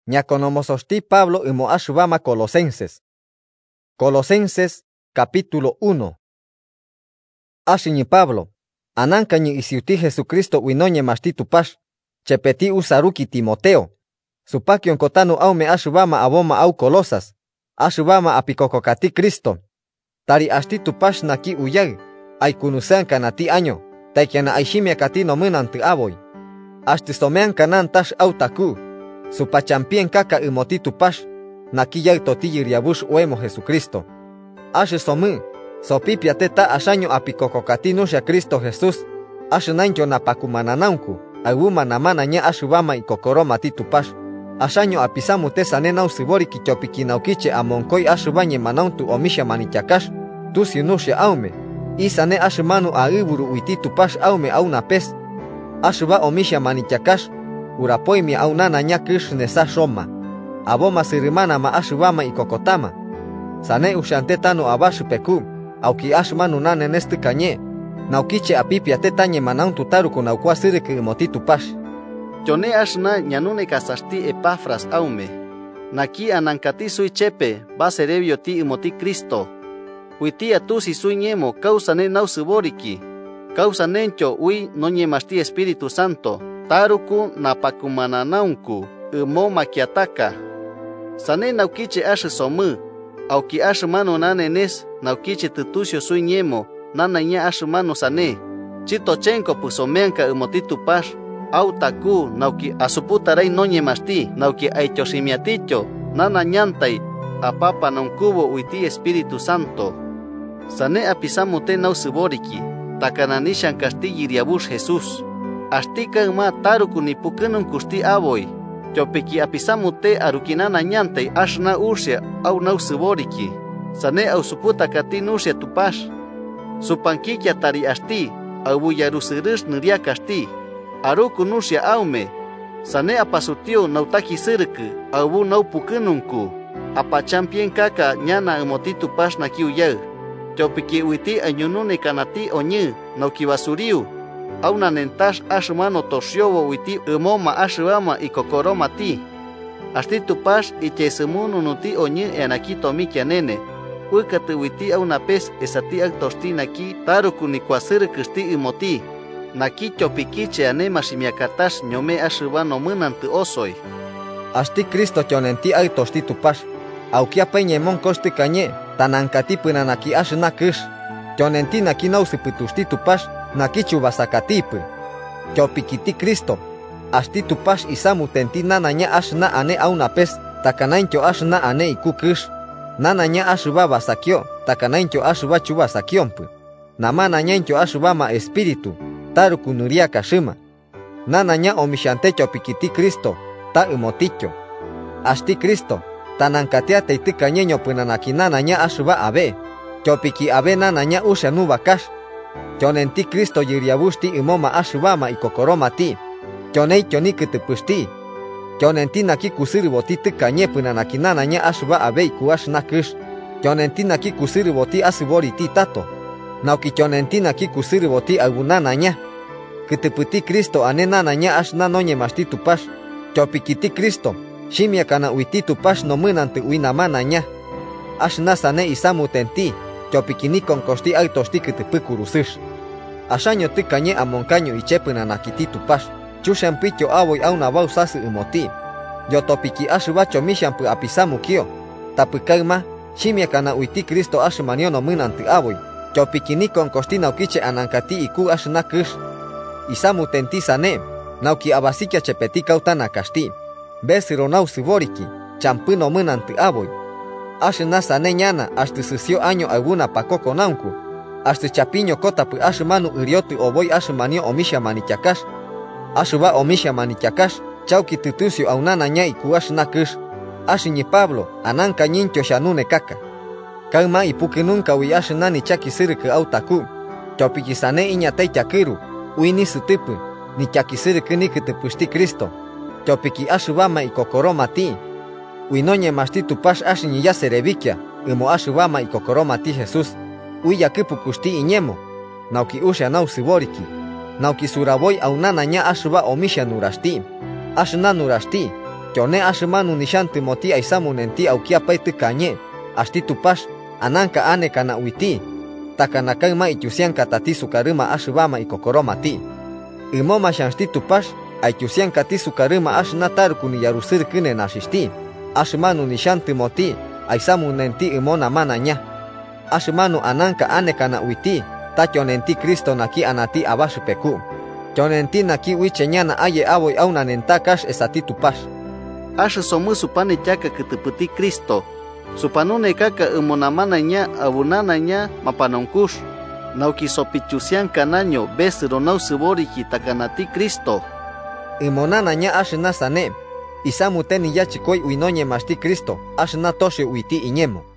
ñaconomososhti Pablo imo ashubama Colosenses. Colosenses, capítulo 1. Ashiñi Pablo, anancañi isiuti Jesucristo uinoñe mashti tupash, chepeti usaruki Timoteo. Supakion kotanu aume ashubama aboma au Colosas, ashubama apikokokati Cristo. Tari ashti tupash naki uyag, aikunusean kanati año, taikiana aishimia kati nomunanti aboy. Ashti somean kanan tash autaku, supachampien kaka imoti tupash, naki yag totiyiriabush uemo Jesucristo. Ashe somu, sopipia teta ashaño apikokokati nusha Cristo Jesús, ashe nancho napakumananaunku, aguma namanaña ashubama y kokoroma titupash. Ashaño apisamu tesane nausibori kichopiki naukiche amonkoi ashubañe manauntu omisha manichakash, tusi nusha aume, isane ashumanu aiburu uititupash aume aunapes. Ashuba omisha manichakash, urapoimi aunanaña kish nesa shoma. Aboma sirimana ma ashubama y kokotama. Sane ushante tano abashu peku, auki ashumanu nane neste kanye, naukiche apipia tetañe manauntu taruku naukwa siriki imotitupash. Yone ashna ñanune kasashti Epafras aume. Naki anankati sui chepe, baserebio ti imoti Cristo. Huitia tusi sui ñemo, causa ne nausiboriki. Causa nencho ui no ñemashti Espíritu Santo. Taruku napakumananaunku, imo makiataka. Sane naukiche ashe somu. Auki ashe mano nanenes, naukiche tutusio sui ñemo, nanaña ashe mano sane. Chito chenko pusomeanka imotitupash. Autaku nauki asuputaray no ñemashti, nauki aichoshimiaticho, nana ñantay, apapa nonkubo uiti Espíritu Santo. Sane apisamute nausiboriki, takananishan kasti yiriabush Jesús. Ashtika ma taruku ni pukunun kusti aboy. Chopiki apisamute arukinana ñantay ashna ursia au nausiboriki. Sane ausuputa kati nursia tupash. Supankikia tari asti, au buyarusirish niria kasti. Aruku nusya aume, sane apasutiu nautaki sirku, abu nau pukununku, apachampien kaka ñana emotitu pas nakiu yau. Chopiki uiti anyunune kanati onyu, nauki basuriu, au nanentash ashumano toshiobo uiti umoma ashubama y kokoroma ti. Astitu pas y chesemunu nuti onyu enakito mikianene, ukatu uiti au napes esati aktosti naki taruku ni kwasirkusti imoti. Naki chopikiche anema shimiakatash ñome ashubano munanti osoy. Ashti Cristo chonenti ay tosti tupash. Aukia peñemon kosti kañe, tanankati punanaki ashna kish. Chonenti naki nausiputusti tupash, naki chubasakatipu. Chopikiti Cristo. Ashti tupash isamu tenti nanaña ashna ane aunapes, takanaincho ashna ane iku kish. Nanaña ashuba basakio, takanaincho ashuba chubasakionpu. Namanañancho ashubama espíritu. Taruku nuria kashima. Nanaña omishante chopikiti Cristo, ta umoticho. Ashti Cristo, tanankatia teitika ñeño punanaki nanaña ashuba abe. Chopiki abe nanaña usha nubakash. Chonenti Cristo yiriabushti umoma ashubama y kokoroma ti. Chonei chonikitupushti. Chonenti naki kusiriboti tikañe punanaki nanaña ashuba abe ikuash nakish. Chonenti naki kusiriboti asiboriti tato. Nauki chonenti naki kusiriboti agunanaña. Kituputi Cristo ane nanaña ashna no ñemashti tupash. Chopikiti Cristo, shimia kana uiti tupash no munanti uinamanaña. Ashna sane isamu tenti, chopikini konkosti autosti kitupukurusish. Ashaño tikañe amoncaño y chepunanakiti tupash. Chushampicho aboy auna bausasi umoti. Yotopiki ashubacho mishampu apisamu kio. Tapukaima, shimia kana uiti Cristo ashumanio no munanti aboy. Chopikini konkosti naukiche anankati iku ashna kish. Isamu tenti sane, nauki abasikia chepeti kautana kasti. Besiro nausiboriki, champuno munanti aboy. Ashna sane ñana, hasta susio año alguna pakoko naunku. Hasta chapiño kotapu ashumanu iriotu oboy ashumanio omisha manichakash. Ashuba omisha manichakash, chauki tutusio aunana ña iku ashna kish. Ashiñi Pablo, ananka ñincho shanune kaka. Kauma ipuki nunca ui ashna ni chaki sirku autaku. Chopiki sane iñatei chakiru. Uini sutupu, ni chakisiriku ni kutupushti Cristo. Chopiki ashubama y kokoroma ti. Uinoñe mashti tupash ashiñi ya serebikia, imo ashubama y kokoroma ti Jesús. Uya kipukushti iñemo. Nauki usha nausiboriki. Nauki suraboy aunanaña ashuba omisha nurashti. Ashna nurashti. Chone ashmanu nishan Timoti aisamu nenti aukia paiti kanye, ashti tupash, ananka ane kana uiti, takanakaima ityusian katati sukarima ashbama ikokoromati. Imoma shanshti tupash, aityusian kati sukarima ashnatar kuni yarusir kine nashisti, ashmanu nishan Timoti, aisamu nenti imona mananya. Ashmanu ananka ane kana uiti, ta chonenti Kristo naki anati abashupeku. Chonenti naki wicheñana aye avoy auna nentakash esati tupash. Asha somu supane chaka keteputi Kristo. Supanune kaka emonamanaña abunanaña mapanonkush. Nauki sopichusian kanaño besiro nau siboriki takanati Kristo. Emonanaña ashna sane. Isamu teni yachikoy uinoñe mashti Kristo. Ashna toshe uiti iñemo.